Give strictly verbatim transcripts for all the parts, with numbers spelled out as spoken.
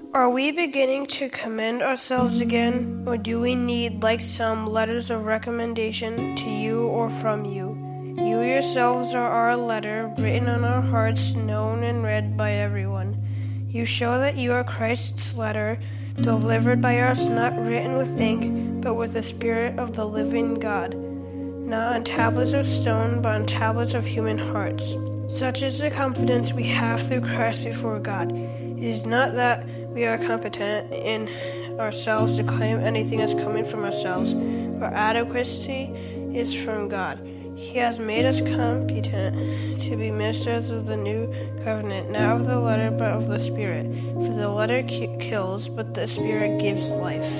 Are we beginning to commend ourselves again, or do we need, like some, letters of recommendation to you or from you? You yourselves are our letter, written on our hearts, known and read by everyone. You show that you are Christ's letter, delivered by us, not written with ink, but with the Spirit of the living God, not on tablets of stone, but on tablets of human hearts. Such is the confidence we have through Christ before God. It is not that we are competent in ourselves to claim anything as coming from ourselves. Our adequacy is from God. He has made us competent to be ministers of the new covenant, not of the letter, but of the Spirit. For the letter ki- kills, but the Spirit gives life.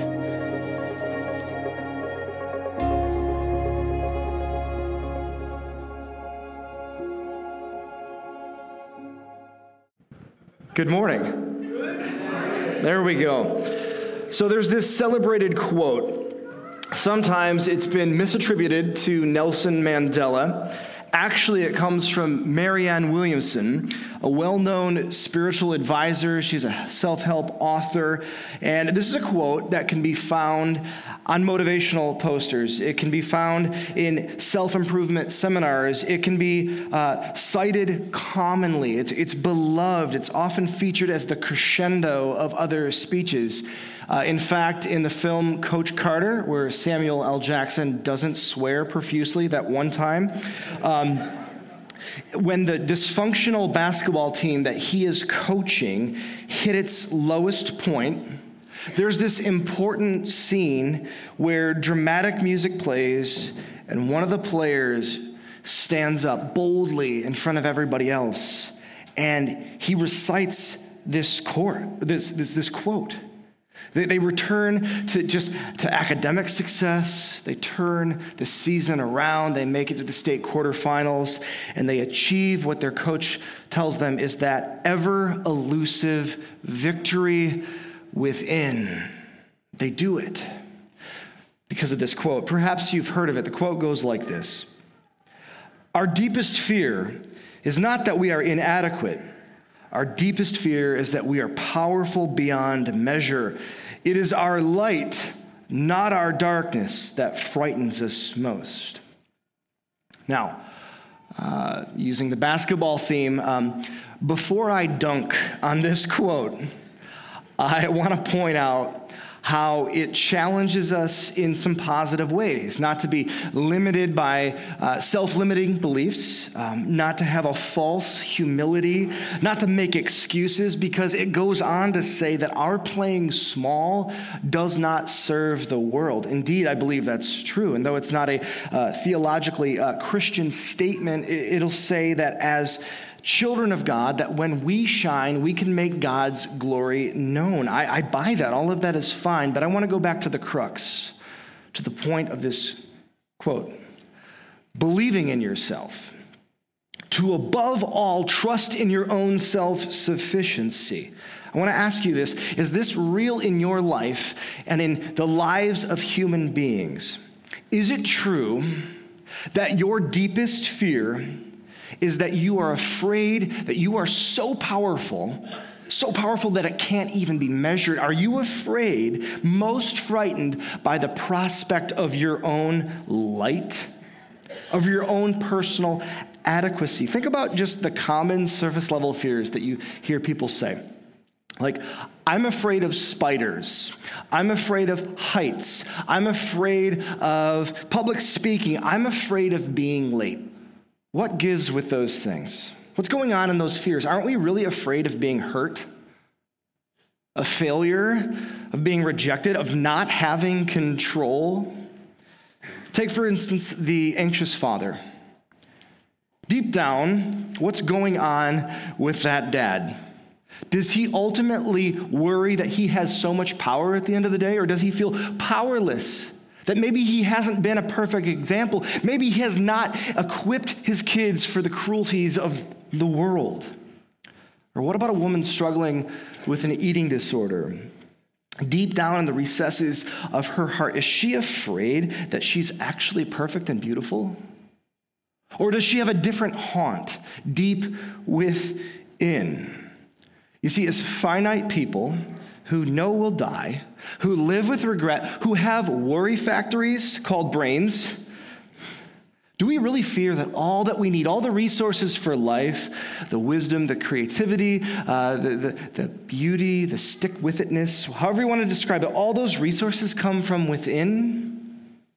Good morning. There we go. So there's this celebrated quote. Sometimes it's been misattributed to Nelson Mandela. Actually, it comes from Marianne Williamson, a well-known spiritual advisor. She's a self-help author. And this is a quote that can be found on motivational posters. It can be found in self-improvement seminars. It can be uh, cited commonly. It's, it's beloved. It's often featured as the crescendo of other speeches. Uh, in fact, in the film Coach Carter, where Samuel L. Jackson doesn't swear profusely that one time, um, when the dysfunctional basketball team that he is coaching hit its lowest point, there's this important scene where dramatic music plays and one of the players stands up boldly in front of everybody else and he recites this quote, this, this, this quote. They, they return to just to academic success. They turn the season around. They make it to the state quarterfinals, and they achieve what their coach tells them is that ever elusive victory within. They do it because of this quote. Perhaps you've heard of it. The quote goes like this: "Our deepest fear is not that we are inadequate. Our deepest fear is that we are powerful beyond measure. It is our light, not our darkness, that frightens us most." Now, uh, using the basketball theme, um, before I dunk on this quote, I want to point out how it challenges us in some positive ways, not to be limited by uh, self-limiting beliefs, um, not to have a false humility, not to make excuses, because it goes on to say that our playing small does not serve the world. Indeed, I believe that's true. And though it's not a uh, theologically uh, Christian statement, it, it'll say that as children of God, that when we shine, we can make God's glory known. I, I buy that. All of that is fine, but I want to go back to the crux, to the point of this quote. Believing in yourself, to above all trust in your own self-sufficiency. I want to ask you this: is this real in your life and in the lives of human beings? Is it true that your deepest fear is that you are afraid that you are so powerful, so powerful that it can't even be measured? Are you afraid, most frightened by the prospect of your own light, of your own personal adequacy? Think about just the common surface level fears that you hear people say. Like, I'm afraid of spiders. I'm afraid of heights. I'm afraid of public speaking. I'm afraid of being late. What gives with those things? What's going on in those fears? Aren't we really afraid of being hurt, of failure, of being rejected, of not having control? Take, for instance, the anxious father. Deep down, what's going on with that dad? Does he ultimately worry that he has so much power at the end of the day, or does he feel powerless? That maybe he hasn't been a perfect example. Maybe he has not equipped his kids for the cruelties of the world. Or what about a woman struggling with an eating disorder? Deep down in the recesses of her heart, is she afraid that she's actually perfect and beautiful? Or does she have a different haunt deep within? You see, as finite people who know will die, who live with regret, who have worry factories called brains, do we really fear that all that we need, all the resources for life, the wisdom, the creativity, uh, the, the, the beauty, the stick-with-itness, however you want to describe it, all those resources come from within?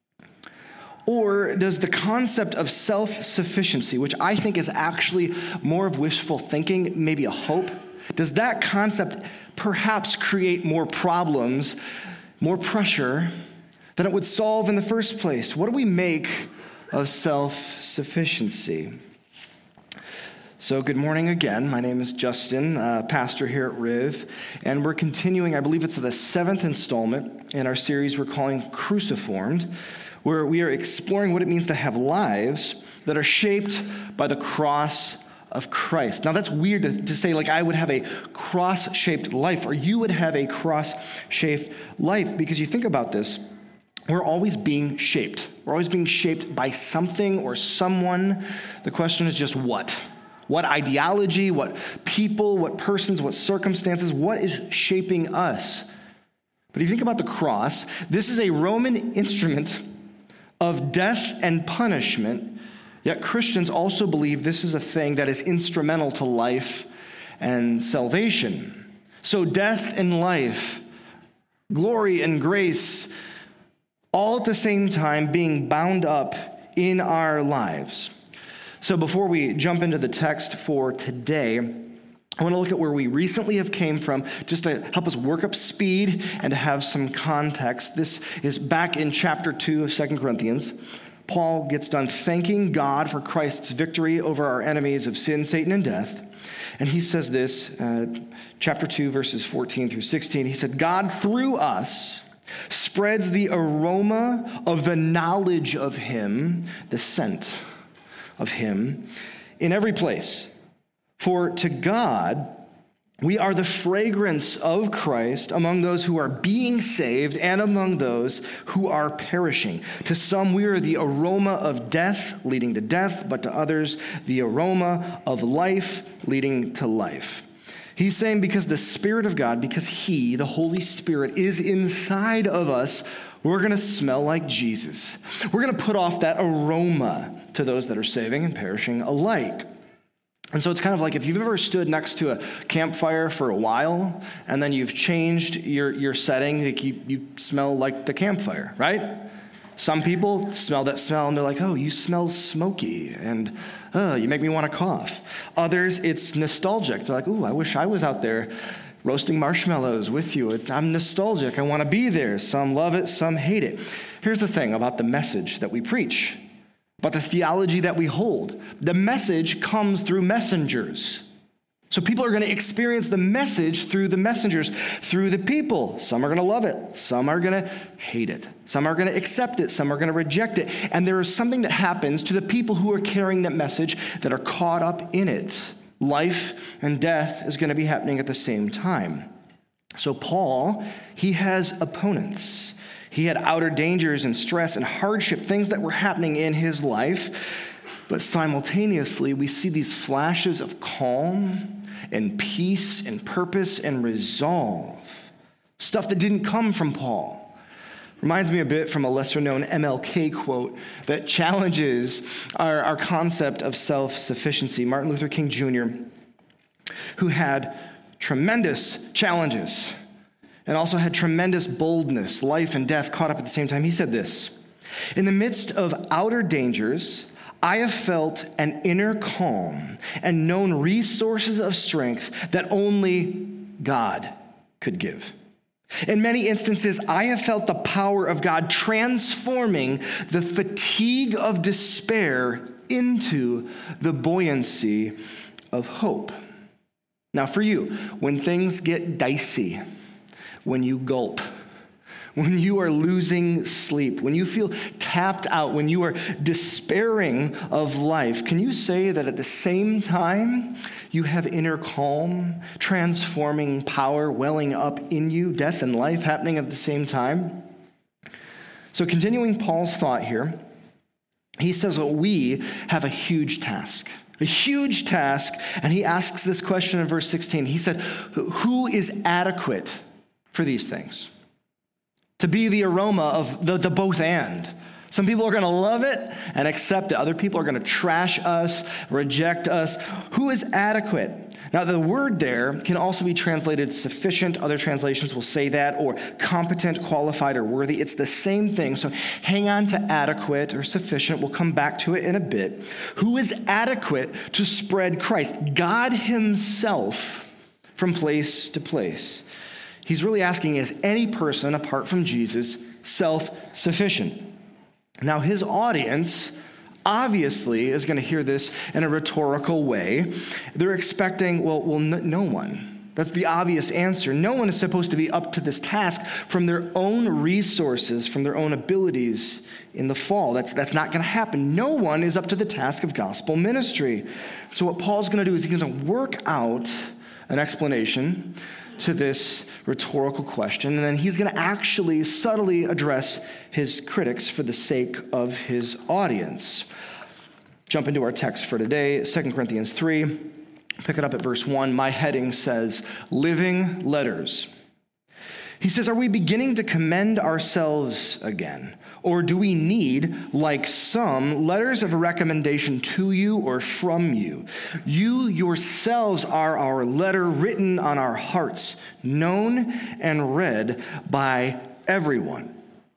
Or does the concept of self-sufficiency, which I think is actually more of wishful thinking, maybe a hope, does that concept perhaps create more problems, more pressure than it would solve in the first place? What do we make of self-sufficiency? So good morning again. My name is Justin, uh, pastor here at Riv, and we're continuing, I believe it's the seventh installment in our series we're calling Cruciformed, where we are exploring what it means to have lives that are shaped by the cross of Christ. Now that's weird to, to say, like, I would have a cross-shaped life, or you would have a cross-shaped life, because you think about this, we're always being shaped. We're always being shaped by something or someone. The question is just what? What ideology, what people, what persons, what circumstances, what is shaping us? But if you think about the cross, this is a Roman instrument of death and punishment, yet Christians also believe this is a thing that is instrumental to life and salvation. So death and life, glory and grace, all at the same time being bound up in our lives. So before we jump into the text for today, I want to look at where we recently have came from, just to help us work up speed and to have some context. This is back in chapter two of Second Corinthians. Paul gets done thanking God for Christ's victory over our enemies of sin, Satan, and death. And he says this, uh, chapter two, verses fourteen through sixteen. He said, God through us spreads the aroma of the knowledge of him, the scent of him, in every place. For to God, we are the fragrance of Christ among those who are being saved and among those who are perishing. To some, we are the aroma of death leading to death, but to others, the aroma of life leading to life. He's saying because the Spirit of God, because he, the Holy Spirit, is inside of us, we're going to smell like Jesus. We're going to put off that aroma to those that are saving and perishing alike. And so it's kind of like if you've ever stood next to a campfire for a while and then you've changed your, your setting, like you, you smell like the campfire, right? Some people smell that smell and they're like, oh, you smell smoky and oh, you make me want to cough. Others, it's nostalgic. They're like, ooh, I wish I was out there roasting marshmallows with you. It's, I'm nostalgic. I want to be there. Some love it, some hate it. Here's the thing about the message that we preach, about the theology that we hold. The message comes through messengers. So people are going to experience the message through the messengers, through the people. Some are going to love it. Some are going to hate it. Some are going to accept it. Some are going to reject it. And there is something that happens to the people who are carrying that message that are caught up in it. Life and death is going to be happening at the same time. So Paul, he has opponents. He had outer dangers and stress and hardship, things that were happening in his life. But simultaneously, we see these flashes of calm and peace and purpose and resolve. Stuff that didn't come from Paul. Reminds me a bit from a lesser-known M L K quote that challenges our, our concept of self-sufficiency. Martin Luther King Junior, who had tremendous challenges and also had tremendous boldness, life and death caught up at the same time. He said this, in the midst of outer dangers, I have felt an inner calm and known resources of strength that only God could give. In many instances, I have felt the power of God transforming the fatigue of despair into the buoyancy of hope. Now for you, when things get dicey, when you gulp, when you are losing sleep, when you feel tapped out, when you are despairing of life, can you say that at the same time you have inner calm, transforming power welling up in you, death and life happening at the same time? So continuing Paul's thought here, he says that we have a huge task. A huge task, and he asks this question in verse sixteen. He said, who is adequate for these things. To be the aroma of the, the both and. Some people are going to love it and accept it. Other people are going to trash us, reject us. Who is adequate? Now, the word there can also be translated sufficient. Other translations will say that, or competent, qualified, or worthy. It's the same thing. So hang on to adequate or sufficient. We'll come back to it in a bit. Who is adequate to spread Christ? God himself from place to place. He's really asking, is any person apart from Jesus self-sufficient? Now, his audience obviously is going to hear this in a rhetorical way. They're expecting, well, well, no, no one. That's the obvious answer. No one is supposed to be up to this task from their own resources, from their own abilities in the fall. That's, that's not going to happen. No one is up to the task of gospel ministry. So what Paul's going to do is he's going to work out an explanation to this rhetorical question, and then he's going to actually subtly address his critics for the sake of his audience. Jump into our text for today, Second Corinthians three. Pick it up at verse one. My heading says, Living Letters. He says, are we beginning to commend ourselves again? Or do we need, like some, letters of recommendation to you or from you? You yourselves are our letter written on our hearts, known and read by everyone.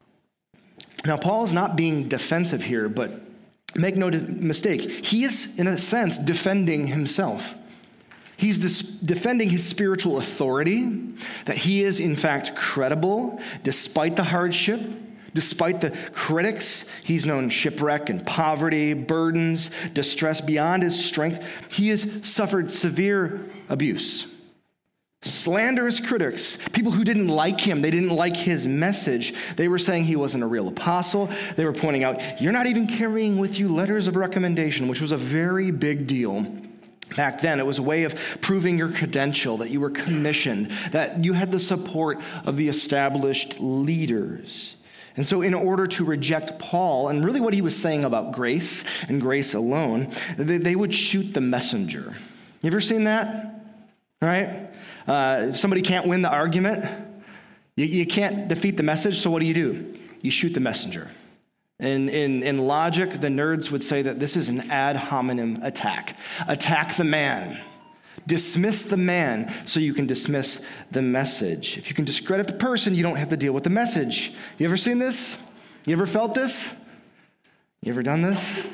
Now, Paul's not being defensive here, but make no mistake. He is, in a sense, defending himself. He's dis- defending his spiritual authority, that he is, in fact, credible despite the hardship. Despite the critics, he's known shipwreck and poverty, burdens, distress beyond his strength. He has suffered severe abuse. Slanderous critics, people who didn't like him, they didn't like his message. They were saying he wasn't a real apostle. They were pointing out, you're not even carrying with you letters of recommendation, which was a very big deal. Back then, it was a way of proving your credential, that you were commissioned, that you had the support of the established leaders. And so in order to reject Paul, and really what he was saying about grace and grace alone, they, they would shoot the messenger. You ever seen that? Right? Uh, if somebody can't win the argument, you, you can't defeat the message, so what do you do? You shoot the messenger. In, in, in logic, the nerds would say that this is an ad hominem attack. Attack the man. Dismiss the man so you can dismiss the message. If you can discredit the person, you don't have to deal with the message. You ever seen this? You ever felt this? You ever done this?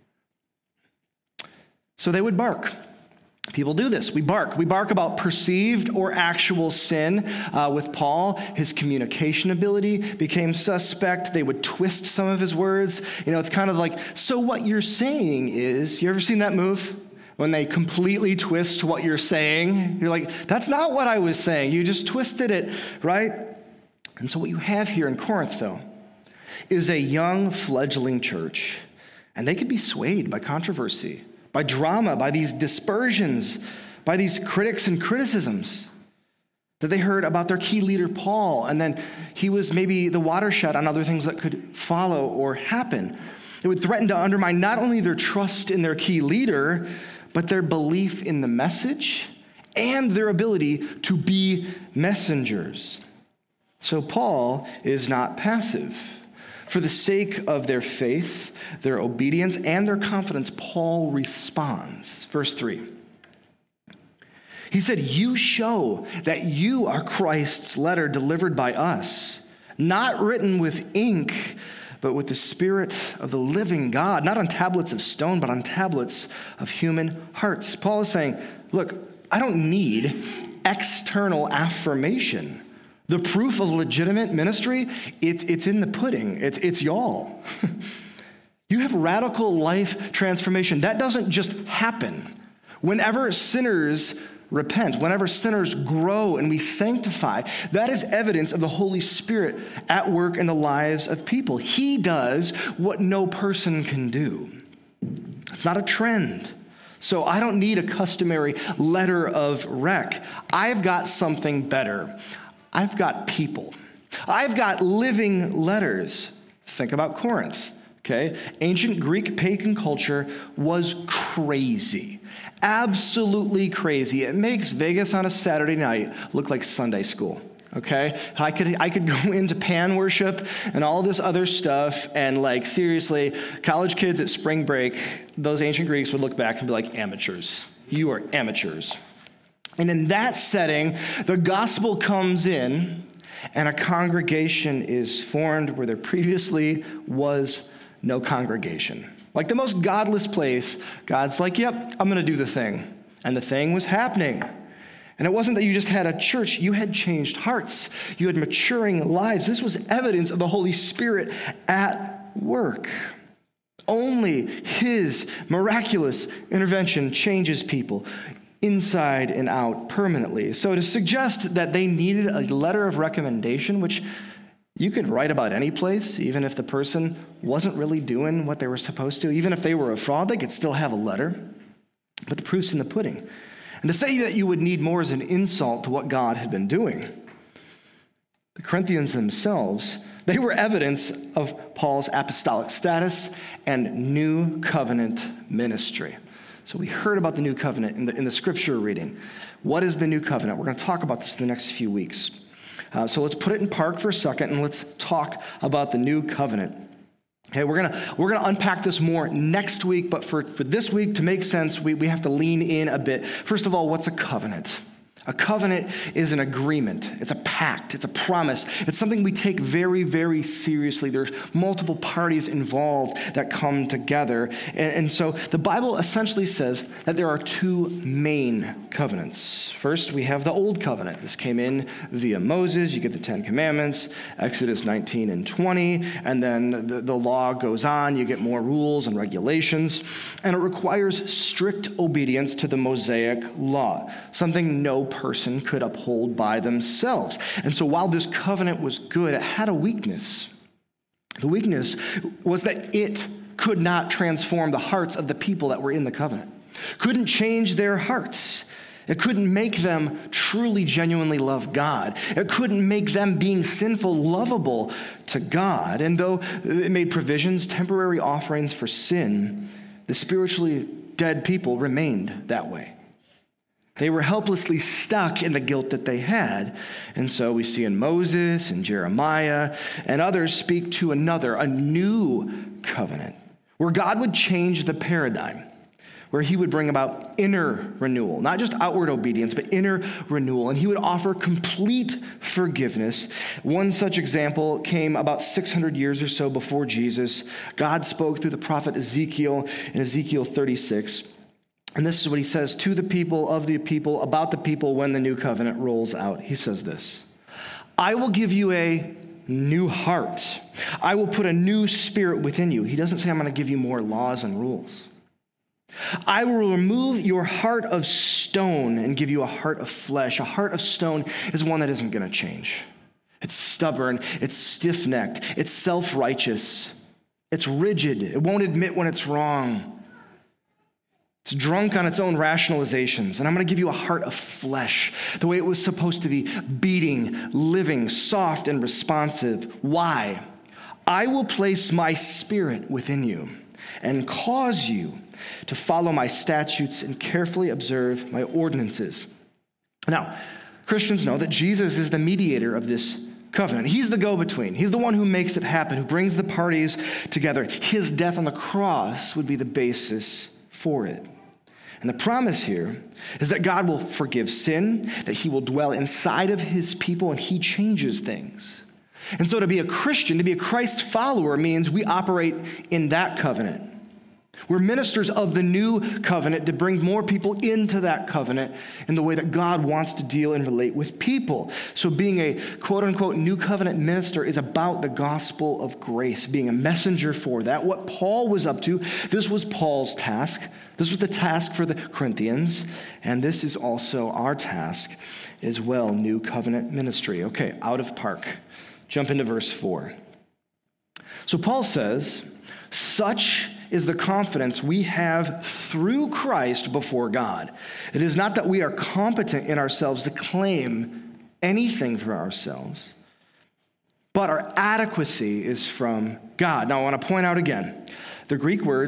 So they would bark. People do this. We bark. We bark about perceived or actual sin. Uh, with Paul, his communication ability became suspect. They would twist some of his words. You know, it's kind of like, so what you're saying is, you ever seen that move? When they completely twist what you're saying, you're like, that's not what I was saying. You just twisted it, right? And so what you have here in Corinth, though, is a young fledgling church, and they could be swayed by controversy, by drama, by these dispersions, by these critics and criticisms that they heard about their key leader, Paul, and then he was maybe the watershed on other things that could follow or happen. It would threaten to undermine not only their trust in their key leader, but their belief in the message and their ability to be messengers. So Paul is not passive. For the sake of their faith, their obedience, and their confidence, Paul responds. Verse three. He said, you show that you are Christ's letter delivered by us, not written with ink, but with the Spirit of the living God, not on tablets of stone, but on tablets of human hearts. Paul is saying, look, I don't need external affirmation. The proof of legitimate ministry, it's, it's in the pudding. It's, it's y'all. You have radical life transformation. That doesn't just happen. Whenever sinners repent, whenever sinners grow and we sanctify, that is evidence of the Holy Spirit at work in the lives of people. He does what no person can do. It's not a trend. So I don't need a customary letter of rec. I've got something better. I've got people. I've got living letters. Think about Corinth. Okay, ancient Greek pagan culture was crazy, absolutely crazy. It makes Vegas on a Saturday night look like Sunday school, okay? I could I could go into pan worship and all this other stuff, and like seriously, college kids at spring break, those ancient Greeks would look back and be like, amateurs. You are amateurs. And in that setting, the gospel comes in and a congregation is formed where there previously was no congregation. Like the most godless place, God's like, yep, I'm going to do the thing. And the thing was happening. And it wasn't that you just had a church, you had changed hearts. You had maturing lives. This was evidence of the Holy Spirit at work. Only his miraculous intervention changes people inside and out permanently. So to suggest that they needed a letter of recommendation, which you could write about any place, even if the person wasn't really doing what they were supposed to, even if they were a fraud, they could still have a letter. But the proof's in the pudding. And to say that you would need more is an insult to what God had been doing. The Corinthians themselves, they were evidence of Paul's apostolic status and new covenant ministry. So we heard about the new covenant in the, in the scripture reading. What is the new covenant? We're going to talk about this in the next few weeks. Uh, so let's put it in park for a second and let's talk about the new covenant. Okay, we're gonna we're gonna unpack this more next week, but for, for this week to make sense, we, we have to lean in a bit. First of all, what's a covenant? A covenant is an agreement. It's a pact. It's a promise. It's something we take very, very seriously. There's multiple parties involved that come together. And, and so the Bible essentially says that there are two main covenants. First, we have the Old Covenant. This came in via Moses. You get the Ten Commandments, Exodus nineteen and twenty. And then the, the law goes on. You get more rules and regulations. And it requires strict obedience to the Mosaic law, something no person could uphold by themselves. And so while this covenant was good, it had a weakness. The weakness was that it could not transform the hearts of the people that were in the covenant. Couldn't change their hearts. It couldn't make them truly, genuinely love God. It couldn't make them being sinful lovable to God. And though it made provisions, temporary offerings for sin, the spiritually dead people remained that way. They were helplessly stuck in the guilt that they had. And so we see in Moses and Jeremiah and others speak to another, a new covenant, where God would change the paradigm, where he would bring about inner renewal, not just outward obedience, but inner renewal. And he would offer complete forgiveness. One such example came about six hundred years or so before Jesus. God spoke through the prophet Ezekiel in Ezekiel thirty-six. And this is what he says to the people, of the people, about the people when the new covenant rolls out. He says this: I will give you a new heart. I will put a new spirit within you. He doesn't say I'm going to give you more laws and rules. I will remove your heart of stone and give you a heart of flesh. A heart of stone is one that isn't going to change. It's stubborn. It's stiff-necked. It's self-righteous. It's rigid. It won't admit when it's wrong. It's drunk on its own rationalizations. And I'm going to give you a heart of flesh, the way it was supposed to be, beating, living, soft, and responsive. Why? I will place my spirit within you and cause you to follow my statutes and carefully observe my ordinances. Now, Christians know that Jesus is the mediator of this covenant. He's the go-between. He's the one who makes it happen, who brings the parties together. His death on the cross would be the basis for it. And the promise here is that God will forgive sin, that he will dwell inside of his people, and he changes things. And so to be a Christian, to be a Christ follower, means we operate in that covenant. We're ministers of the new covenant to bring more people into that covenant in the way that God wants to deal and relate with people. So being a quote-unquote new covenant minister is about the gospel of grace, being a messenger for that. What Paul was up to, this was Paul's task. This was the task for the Corinthians, and this is also our task as well, new covenant ministry. Okay, out of park. Jump into verse four. So Paul says, such is the confidence we have through Christ before God. It is not that we are competent in ourselves to claim anything for ourselves, but our adequacy is from God. Now, I want to point out again, the Greek words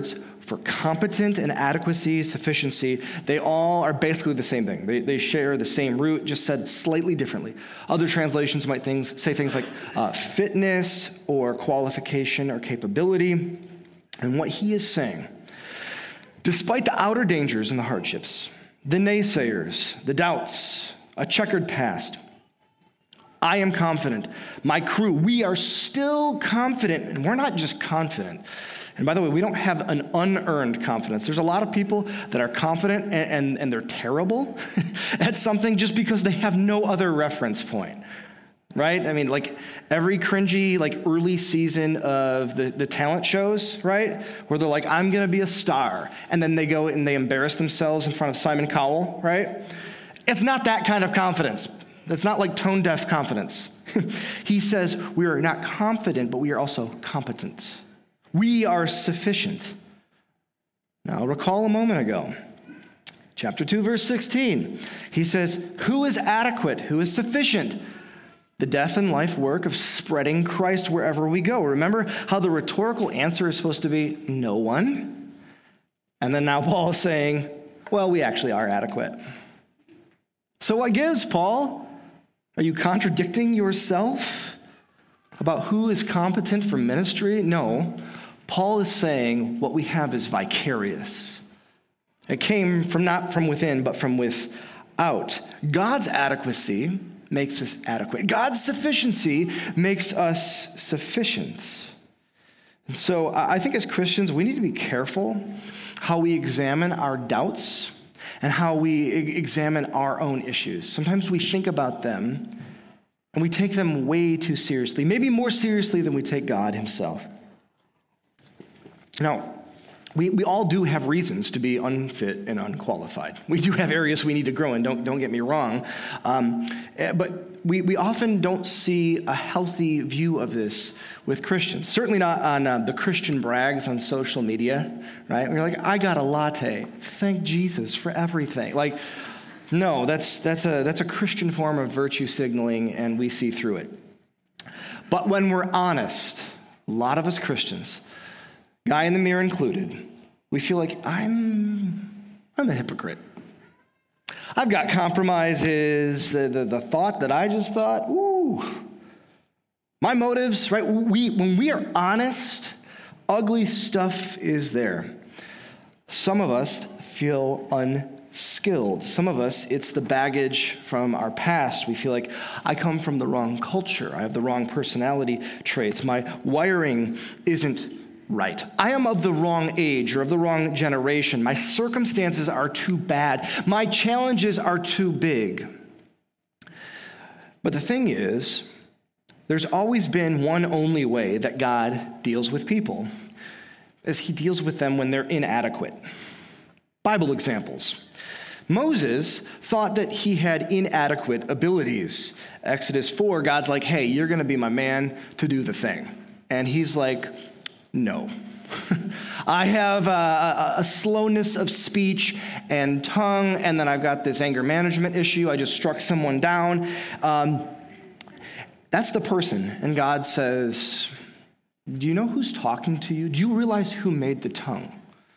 for competent and adequacy, sufficiency, they all are basically the same thing. They, they share the same root, just said slightly differently. Other translations might things, say things like uh, fitness or qualification or capability. And what he is saying, despite the outer dangers and the hardships, the naysayers, the doubts, a checkered past, I am confident. My crew, we are still confident. And we're not just confident. And by the way, we don't have an unearned confidence. There's a lot of people that are confident and, and, and they're terrible at something just because they have no other reference point, right? I mean, like every cringy, like early season of the, the talent shows, right? Where they're like, I'm going to be a star. And then they go and they embarrass themselves in front of Simon Cowell, right? It's not that kind of confidence. It's not like tone-deaf confidence. He says we are not confident, but we are also competent. We are sufficient. Now, recall a moment ago, chapter two, verse sixteen. He says, who is adequate? Who is sufficient? The death and life work of spreading Christ wherever we go. Remember how the rhetorical answer is supposed to be no one? And then now Paul is saying, well, we actually are adequate. So what gives, Paul? Are you contradicting yourself about who is competent for ministry? No. Paul is saying what we have is vicarious. It came from not from within, but from without. God's adequacy makes us adequate. God's sufficiency makes us sufficient. And so I think as Christians, we need to be careful how we examine our doubts and how we examine our own issues. Sometimes we think about them and we take them way too seriously, maybe more seriously than we take God himself. Now, we, we all do have reasons to be unfit and unqualified. We do have areas we need to grow in, don't, don't get me wrong. Um, but we, we often don't see a healthy view of this with Christians. Certainly not on uh, the Christian brags on social media, right? We're like, I got a latte. Thank Jesus for everything. Like, no, that's, that's, a, that's a Christian form of virtue signaling, and we see through it. But when we're honest, a lot of us Christians, guy in the mirror included, we feel like I'm I'm a hypocrite. I've got compromises, the, the, the thought that I just thought, ooh. My motives, right? We when we are honest, ugly stuff is there. Some of us feel unskilled. Some of us, it's the baggage from our past. We feel like I come from the wrong culture. I have the wrong personality traits. My wiring isn't right. I am of the wrong age or of the wrong generation. My circumstances are too bad. My challenges are too big. But the thing is, there's always been one only way that God deals with people, is he deals with them when they're inadequate. Bible examples. Moses thought that he had inadequate abilities. Exodus four, God's like, hey, you're going to be my man to do the thing. And he's like, no. I have a, a, a slowness of speech and tongue, and then I've got this anger management issue. I just struck someone down. Um, that's the person. And God says, do you know who's talking to you? Do you realize who made the tongue?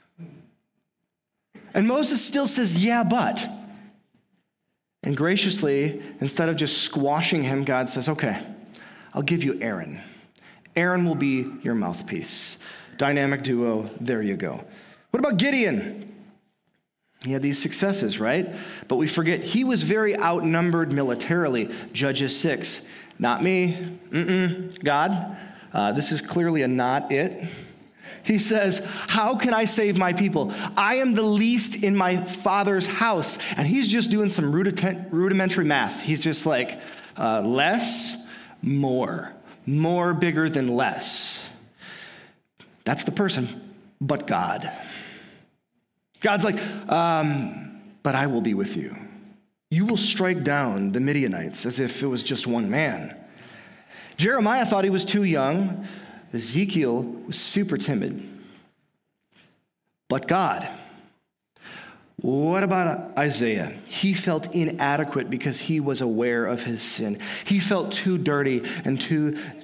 And Moses still says, yeah, but. And graciously, instead of just squashing him, God says, okay, I'll give you Aaron. Aaron will be your mouthpiece. Dynamic duo, there you go. What about Gideon? He had these successes, right? But we forget he was very outnumbered militarily. Judges six, not me, mm-mm, God. Uh, this is clearly a not it. He says, how can I save my people? I am the least in my father's house. And he's just doing some rudiment- rudimentary math. He's just like, uh, less, more. More bigger than less. That's the person, but God. God's like, um, but I will be with you. You will strike down the Midianites as if it was just one man. Jeremiah thought he was too young. Ezekiel was super timid. But God. What about Isaiah? He felt inadequate because he was aware of his sin. He felt too dirty and too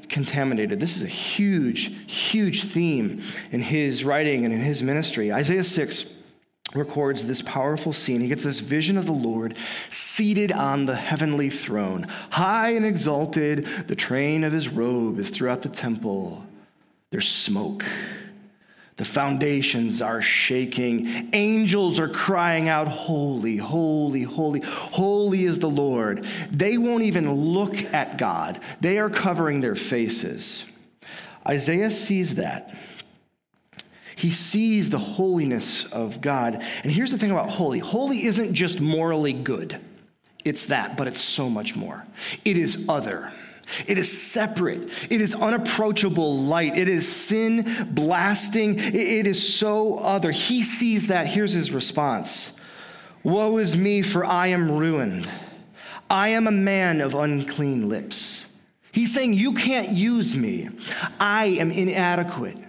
contaminated. This is a huge, huge theme in his writing and in his ministry. Isaiah six records this powerful scene. He gets this vision of the Lord seated on the heavenly throne, high and exalted. The train of his robe is throughout the temple. There's smoke. The foundations are shaking. Angels are crying out, holy, holy, holy, holy is the Lord. They won't even look at God. They are covering their faces. Isaiah sees that. He sees the holiness of God. And here's the thing about holy. Holy isn't just morally good. It's that, but it's so much more. It is other. It is separate. It is unapproachable light. It is sin blasting. It is so other. He sees that. Here's his response. Woe is me, for I am ruined. I am a man of unclean lips. He's saying, you can't use me. I am inadequate.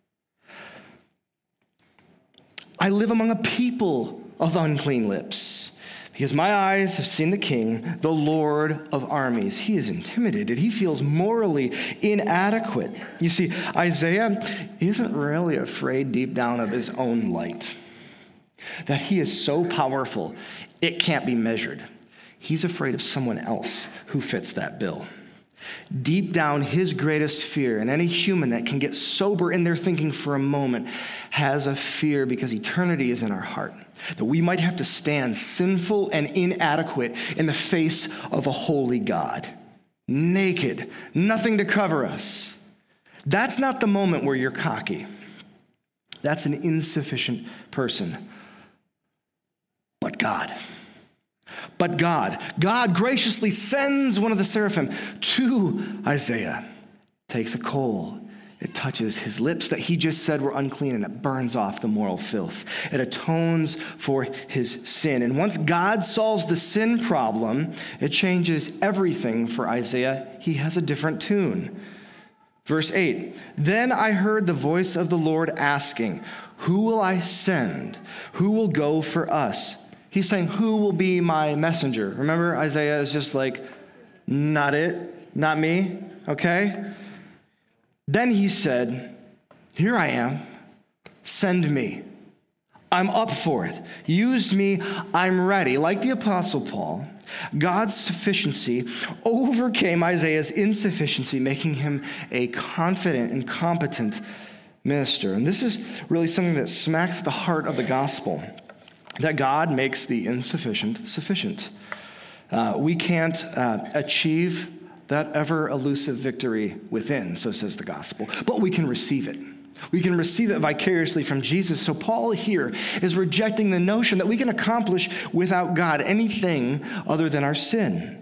I live among a people of unclean lips. Because my eyes have seen the King, the Lord of armies. He is intimidated. He feels morally inadequate. You see, Isaiah isn't really afraid deep down of his own light. That he is so powerful, it can't be measured. He's afraid of someone else who fits that bill. Deep down, his greatest fear, and any human that can get sober in their thinking for a moment, has a fear because eternity is in our heart. That we might have to stand sinful and inadequate in the face of a holy God. Naked, nothing to cover us. That's not the moment where you're cocky. That's an insufficient person. But God. But God, God graciously sends one of the seraphim to Isaiah, takes a coal. It touches his lips that he just said were unclean, and it burns off the moral filth. It atones for his sin. And once God solves the sin problem, it changes everything for Isaiah. He has a different tune. Verse eight, then I heard the voice of the Lord asking, who will I send? Who will go for us? He's saying, who will be my messenger? Remember, Isaiah is just like, not it, not me, okay? Then he said, here I am, send me. I'm up for it. Use me, I'm ready. Like the Apostle Paul, God's sufficiency overcame Isaiah's insufficiency, making him a confident and competent minister. And this is really something that smacks the heart of the gospel. That God makes the insufficient sufficient. Uh, we can't uh, achieve that ever elusive victory within, so says the gospel, but we can receive it. We can receive it vicariously from Jesus. So Paul here is rejecting the notion that we can accomplish without God anything other than our sin.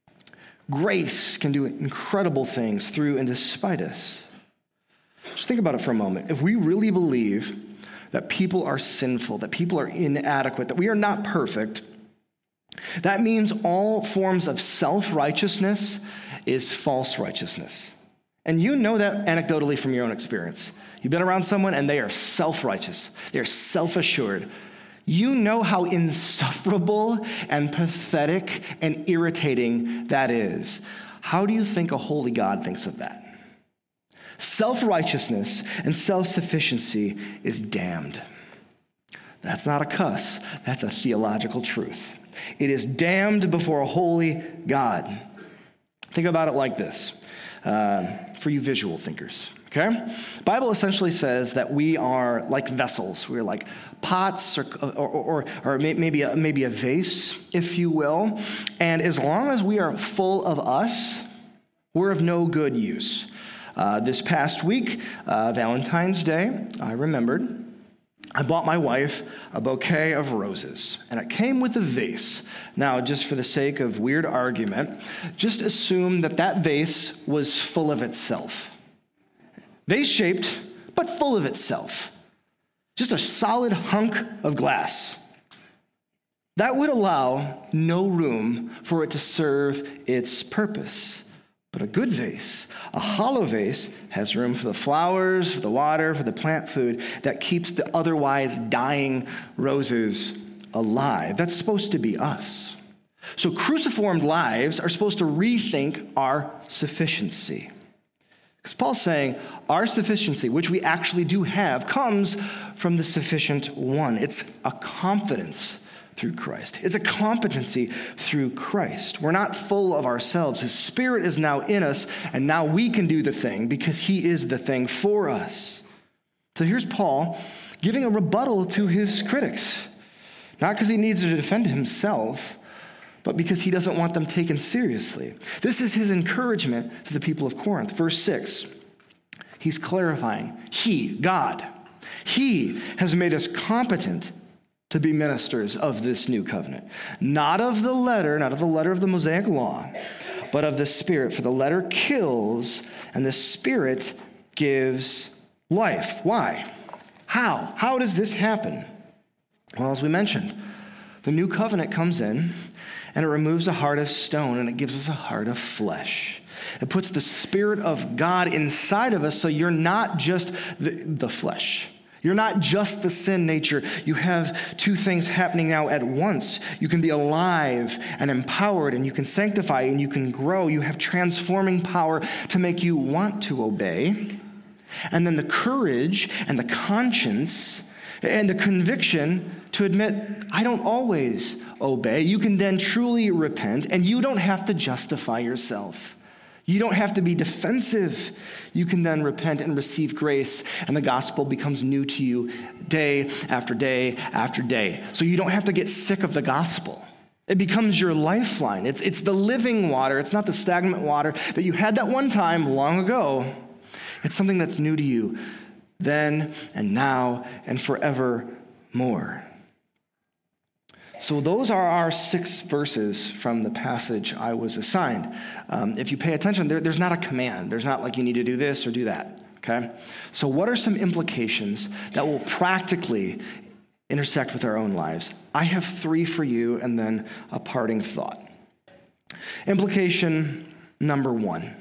Grace can do incredible things through and despite us. Just think about it for a moment. If we really believe that people are sinful, that people are inadequate, that we are not perfect, that means all forms of self-righteousness is false righteousness. And you know that anecdotally from your own experience. You've been around someone and they are self-righteous. They're self-assured. You know how insufferable and pathetic and irritating that is. How do you think a holy God thinks of that? Self-righteousness and self-sufficiency is damned. That's not a cuss. That's a theological truth. It is damned before a holy God. Think about it like this, uh, for you visual thinkers, okay? The Bible essentially says that we are like vessels. We're like pots or, or, or, or maybe, a, maybe a vase, if you will. And as long as we are full of us, we're of no good use. Uh, this past week, uh, Valentine's Day, I remembered, I bought my wife a bouquet of roses, and it came with a vase. Now, just for the sake of weird argument, just assume that that vase was full of itself. Vase-shaped, but full of itself. Just a solid hunk of glass. That would allow no room for it to serve its purpose. But a good vase, a hollow vase, has room for the flowers, for the water, for the plant food that keeps the otherwise dying roses alive. That's supposed to be us. So cruciformed lives are supposed to rethink our sufficiency. Because Paul's saying our sufficiency, which we actually do have, comes from the sufficient one. It's a confidence through Christ. It's a competency through Christ. We're not full of ourselves. His Spirit is now in us, and now we can do the thing because he is the thing for us. So here's Paul giving a rebuttal to his critics, not because he needs to defend himself, but because he doesn't want them taken seriously. This is his encouragement to the people of Corinth. Verse six, he's clarifying. He, God, he has made us competent to be ministers of this new covenant. Not of the letter, not of the letter of the Mosaic law, but of the Spirit. For the letter kills, and the Spirit gives life. Why? How? How does this happen? Well, as we mentioned, the new covenant comes in, and it removes a heart of stone, and it gives us a heart of flesh. It puts the Spirit of God inside of us, so you're not just the, the flesh. You're not just the sin nature. You have two things happening now at once. You can be alive and empowered, and you can sanctify, and you can grow. You have transforming power to make you want to obey. And then the courage and the conscience and the conviction to admit, I don't always obey. You can then truly repent, and you don't have to justify yourself. You don't have to be defensive. You can then repent and receive grace, and the gospel becomes new to you day after day after day. So you don't have to get sick of the gospel. It becomes your lifeline. It's, it's the living water. It's not the stagnant water that you had that one time long ago. It's something that's new to you then and now and forevermore. So those are our six verses from the passage I was assigned. Um, if you pay attention, there, there's not a command. There's not like you need to do this or do that, okay? So what are some implications that will practically intersect with our own lives? I have three for you and then a parting thought. Implication number one.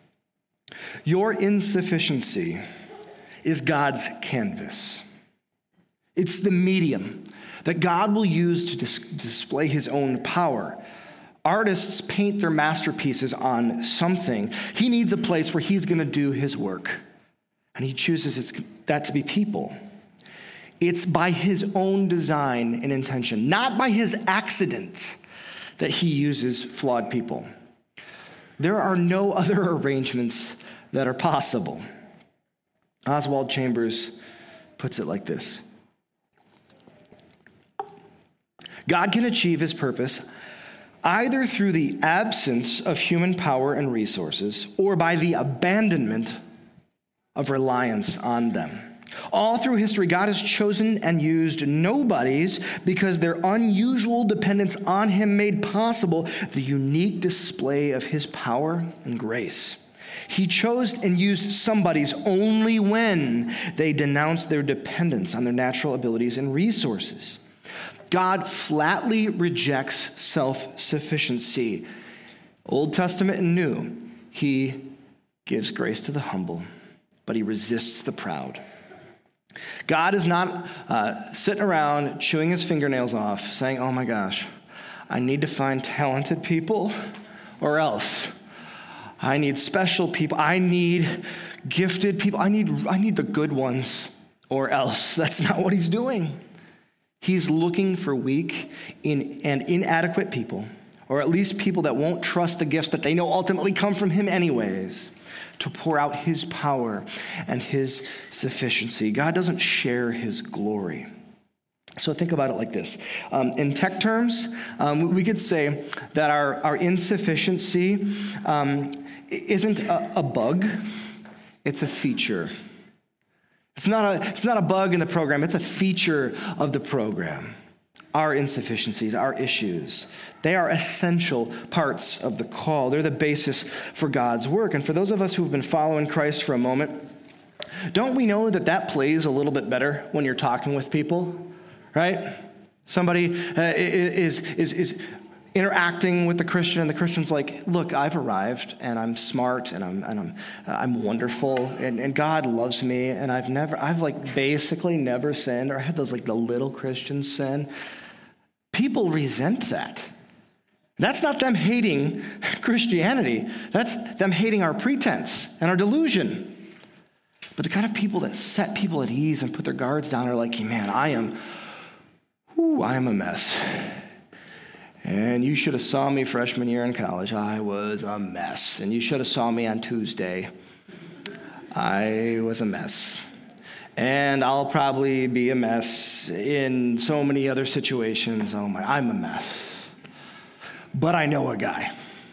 Your insufficiency is God's canvas. It's the medium that God will use to dis- display his own power. Artists paint their masterpieces on something. He needs a place where he's going to do his work, and he chooses that to be people. It's by his own design and intention, not by his accident, that he uses flawed people. There are no other arrangements that are possible. Oswald Chambers puts it like this. God can achieve his purpose either through the absence of human power and resources or by the abandonment of reliance on them. All through history, God has chosen and used nobodies because their unusual dependence on him made possible the unique display of his power and grace. He chose and used somebodies only when they denounced their dependence on their natural abilities and resources. God flatly rejects self-sufficiency. Old Testament and New, he gives grace to the humble, but he resists the proud. God is not uh, sitting around chewing his fingernails off, saying, oh my gosh, I need to find talented people or else. I need special people. I need gifted people. I need, I need the good ones or else. That's not what he's doing. He's looking for weak in, and inadequate people, or at least people that won't trust the gifts that they know ultimately come from him anyways, to pour out his power and his sufficiency. God doesn't share his glory. So think about it like this. Um, in tech terms, um, we could say that our, our insufficiency um, isn't a, a bug, it's a feature. It's not a, it's not a bug in the program, it's a feature of the program. Our insufficiencies, our issues, they are essential parts of the call. They're the basis for God's work. And for those of us who've been following Christ for a moment, don't we know that that plays a little bit better when you're talking with people, right? Somebody uh, is, is, is interacting with the Christian, and the Christian's like, look, I've arrived, and I'm smart, and I'm and I'm uh, I'm wonderful, and, and God loves me, and I've never, I've like basically never sinned, or I had those like the little Christian sin. People resent that. That's not them hating Christianity. That's them hating our pretense and our delusion. But the kind of people that set people at ease and put their guards down are like, man, I am, whew, I am a mess. And you should have saw me freshman year in college. I was a mess. And you should have saw me on Tuesday. I was a mess. And I'll probably be a mess in so many other situations. Oh my, I'm a mess. But I know a guy.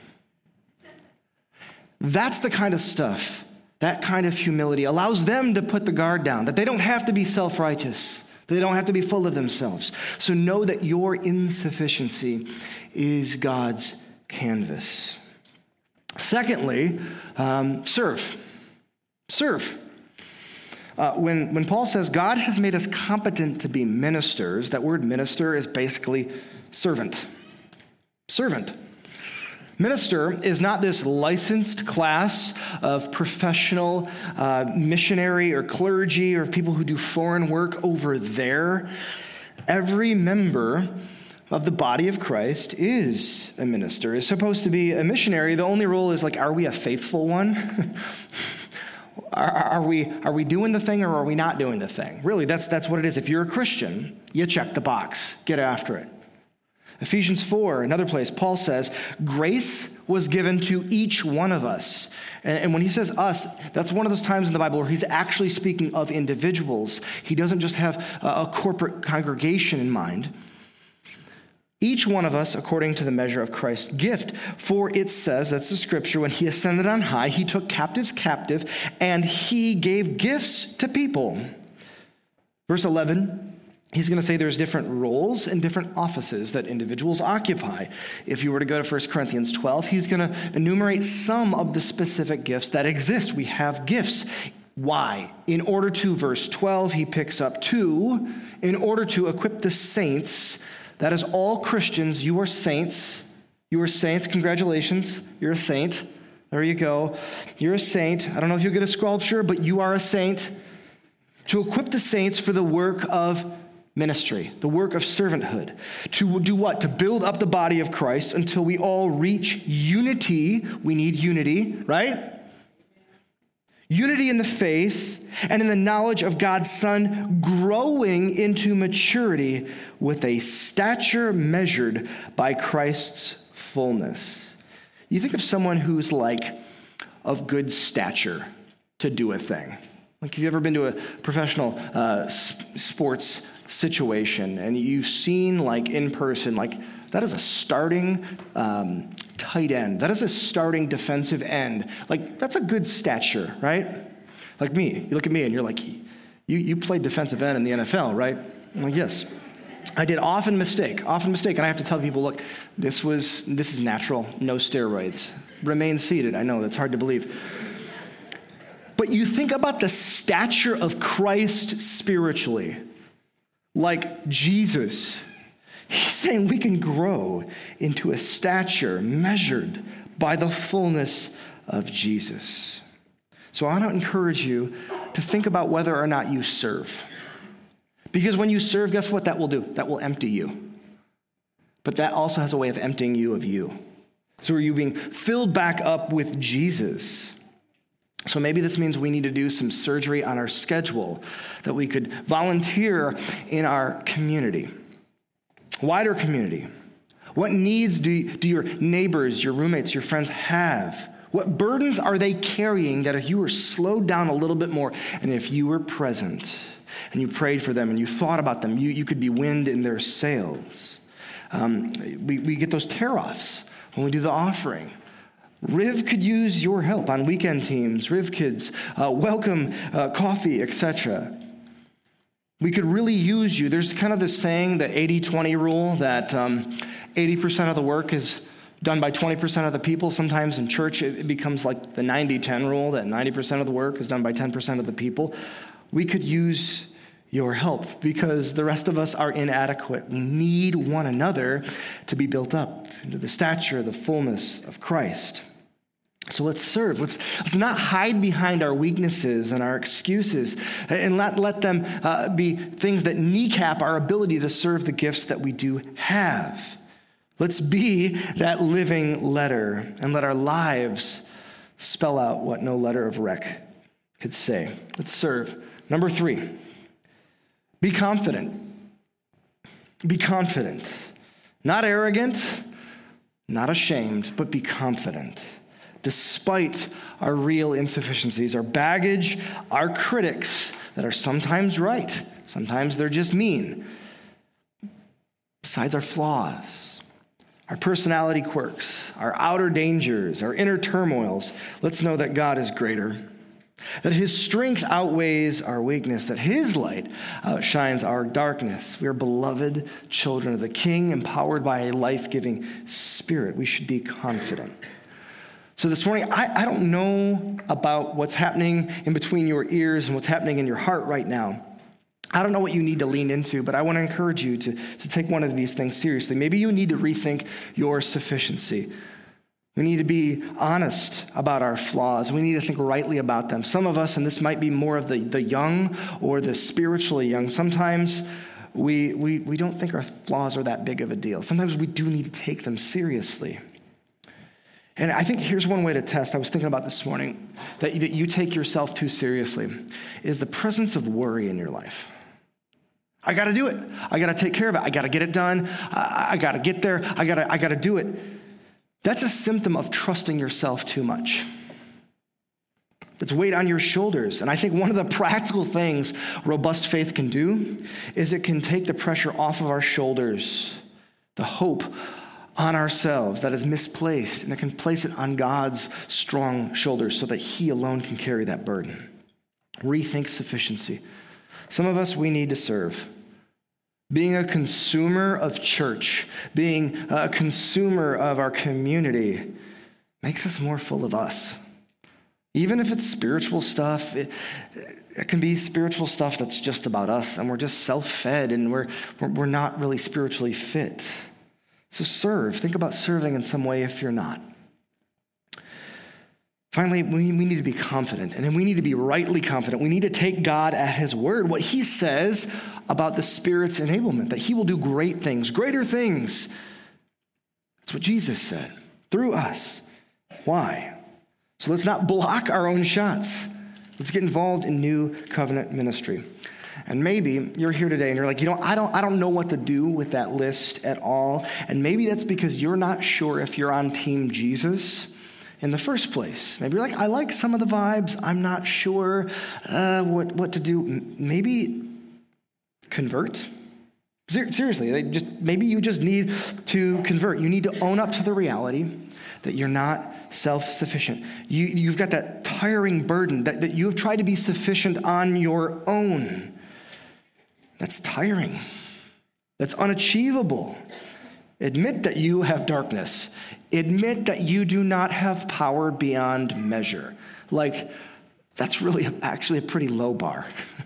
That's the kind of stuff, that kind of humility allows them to put the guard down, that they don't have to be self-righteous. They don't have to be full of themselves. So know that your insufficiency is God's canvas. Secondly, um, serve. Serve. Uh, when, when Paul says God has made us competent to be ministers, that word minister is basically servant. Servant. Minister is not this licensed class of professional uh, missionary or clergy or people who do foreign work over there. Every member of the body of Christ is a minister, is supposed to be a missionary. The only role is like, are we a faithful one? are, are we are we doing the thing or are we not doing the thing? Really, that's that's what it is. If you're a Christian, you check the box. Get after it. Ephesians four, another place, Paul says, grace was given to each one of us. And, and when he says us, that's one of those times in the Bible where he's actually speaking of individuals. He doesn't just have a, a corporate congregation in mind. Each one of us, according to the measure of Christ's gift. For it says, that's the scripture, when he ascended on high, he took captives captive, and he gave gifts to people. Verse eleven, he's going to say there's different roles and different offices that individuals occupy. If you were to go to First Corinthians twelve, he's going to enumerate some of the specific gifts that exist. We have gifts. Why? In order to, verse twelve, he picks up two, in order to equip the saints. That is all Christians. You are saints. You are saints. Congratulations. You're a saint. There you go. You're a saint. I don't know if you'll get a sculpture, but you are a saint. To equip the saints for the work of ministry, the work of servanthood. To do what? To build up the body of Christ until we all reach unity. We need unity, right? Unity in the faith and in the knowledge of God's Son, growing into maturity with a stature measured by Christ's fullness. You think of someone who's like of good stature to do a thing. Like, have you ever been to a professional uh, sports situation and you've seen, like, in person, like, that is a starting um, tight end. That is a starting defensive end. Like, that's a good stature, right? Like me. You look at me and you're like, you, you played defensive end in the N F L, right? I'm like, yes. I did often mistake, often mistake. And I have to tell people, look, this was, this is natural, no steroids. Remain seated. I know that's hard to believe. But you think about the stature of Christ spiritually, like Jesus. He's saying we can grow into a stature measured by the fullness of Jesus. So I want to encourage you to think about whether or not you serve. Because when you serve, guess what that will do? That will empty you. But that also has a way of emptying you of you. So are you being filled back up with Jesus? So maybe this means we need to do some surgery on our schedule, that we could volunteer in our community. Wider community. What needs do, do your neighbors, your roommates, your friends have? What burdens are they carrying that if you were slowed down a little bit more and if you were present and you prayed for them and you thought about them, you, you could be wind in their sails. Um, we, we get those tear-offs when we do the offering. Riv could use your help on weekend teams, Riv Kids, uh, welcome, uh, coffee, et cetera. We could really use you. There's kind of this saying, the eighty twenty rule, that um, eighty percent of the work is done by twenty percent of the people. Sometimes in church it becomes like the ninety ten rule, that ninety percent of the work is done by ten percent of the people. We could use your help because the rest of us are inadequate. We need one another to be built up into the stature, the fullness of Christ. So let's serve. Let's, let's not hide behind our weaknesses and our excuses and let, let them uh, be things that kneecap our ability to serve the gifts that we do have. Let's be that living letter and let our lives spell out what no letter of rec could say. Let's serve. Number three, be confident. Be confident. Not arrogant, not ashamed, but be confident. Despite our real insufficiencies, our baggage, our critics that are sometimes right, sometimes they're just mean. Besides our flaws, our personality quirks, our outer dangers, our inner turmoils, let's know that God is greater, that his strength outweighs our weakness, that his light outshines our darkness. We are beloved children of the King, empowered by a life-giving Spirit. We should be confident. So this morning, I, I don't know about what's happening in between your ears and what's happening in your heart right now. I don't know what you need to lean into, but I want to encourage you to, to take one of these things seriously. Maybe you need to rethink your sufficiency. We need to be honest about our flaws. We need to think rightly about them. Some of us, and this might be more of the, the young or the spiritually young, sometimes we, we, we don't think our flaws are that big of a deal. Sometimes we do need to take them seriously. And I think here's one way to test, I was thinking about this morning, that you, that you take yourself too seriously, is the presence of worry in your life. I got to do it. I got to take care of it. I got to get it done. I, I got to get there. I got to I got to do it. That's a symptom of trusting yourself too much. It's weight on your shoulders. And I think one of the practical things robust faith can do is it can take the pressure off of our shoulders, the hope on ourselves that is misplaced, and it can place it on God's strong shoulders so that he alone can carry that burden. Rethink sufficiency. Some of us, we need to serve. Being a consumer of church, being a consumer of our community makes us more full of us. Even if it's spiritual stuff, it, it can be spiritual stuff that's just about us, and we're just self-fed, and we're, we're, we're not really spiritually fit. So serve. Think about serving in some way if you're not. Finally, we, we need to be confident, and we need to be rightly confident. We need to take God at his word, what he says about the Spirit's enablement, that he will do great things, greater things. That's what Jesus said, through us. Why? So let's not block our own shots. Let's get involved in new covenant ministry. And maybe you're here today and you're like, you know, I don't, I don't know what to do with that list at all. And maybe that's because you're not sure if you're on Team Jesus in the first place. Maybe you're like, I like some of the vibes. I'm not sure uh, what, what to do. Maybe convert. Seriously, they just maybe you just need to convert. You need to own up to the reality that you're not self-sufficient. You, you've got that tiring burden that, that you have tried to be sufficient on your own. That's tiring. That's unachievable. Admit that you have darkness. Admit that you do not have power beyond measure. Like, that's really actually a pretty low bar.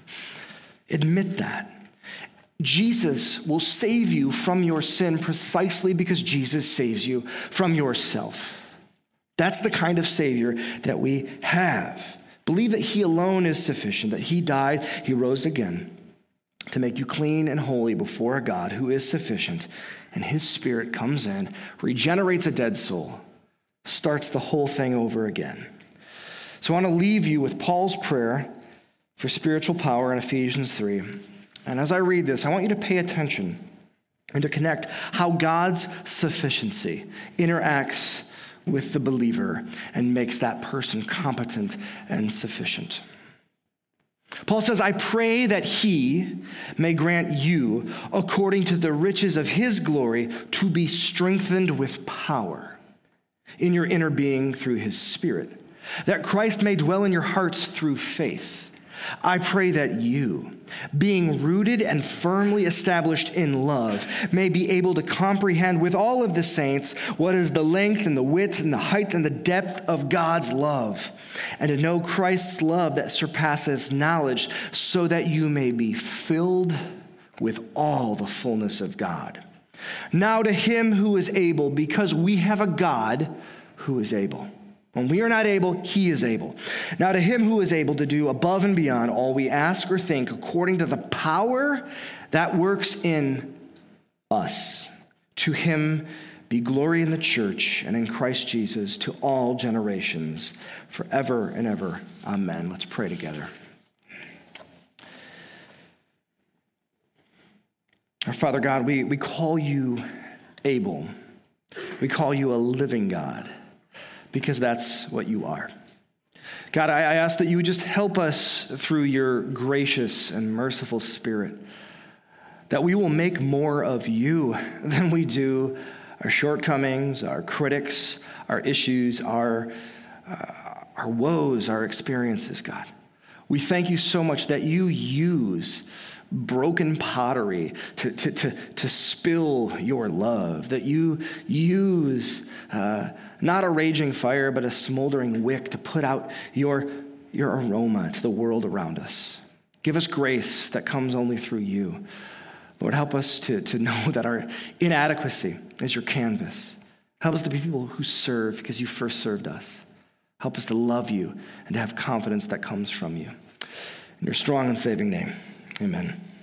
Admit that. Jesus will save you from your sin precisely because Jesus saves you from yourself. That's the kind of Savior that we have. Believe that he alone is sufficient, that he died, he rose again to make you clean and holy before a God who is sufficient. And his Spirit comes in, regenerates a dead soul, starts the whole thing over again. So I want to leave you with Paul's prayer for spiritual power in Ephesians three. And as I read this, I want you to pay attention and to connect how God's sufficiency interacts with the believer and makes that person competent and sufficient. Paul says, I pray that he may grant you, according to the riches of his glory, to be strengthened with power in your inner being through his Spirit, that Christ may dwell in your hearts through faith. I pray that you, being rooted and firmly established in love, may be able to comprehend with all of the saints what is the length and the width and the height and the depth of God's love, and to know Christ's love that surpasses knowledge, so that you may be filled with all the fullness of God. Now to him who is able, because we have a God who is able. When we are not able, he is able. Now to him who is able to do above and beyond all we ask or think, according to the power that works in us, to him be glory in the church and in Christ Jesus to all generations, forever and ever. Amen. Let's pray together. Our Father God, we, we call you able. We call you a living God because that's what you are. God, I, I ask that you would just help us through your gracious and merciful Spirit, that we will make more of you than we do our shortcomings, our critics, our issues, our, uh, our woes, our experiences, God. We thank you so much that you use broken pottery to, to, to, to spill your love, that you use uh, not a raging fire, but a smoldering wick to put out your, your aroma to the world around us. Give us grace that comes only through you. Lord, help us to, to know that our inadequacy is your canvas. Help us to be people who serve because you first served us. Help us to love you and to have confidence that comes from you. In your strong and saving name, amen.